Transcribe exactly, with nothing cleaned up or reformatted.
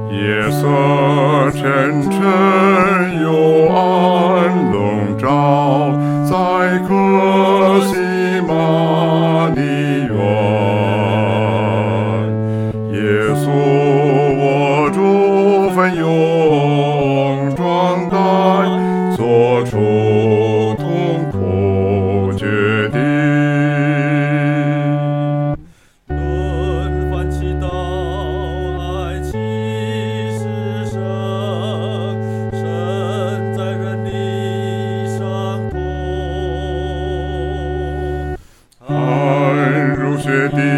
夜色沉沉幽暗笼罩在客西马尼园，耶稣握住奋勇装胆，做出痛苦决定。 轮番祈祷，爱其实生，身在人力伤痛。 爱如雪滴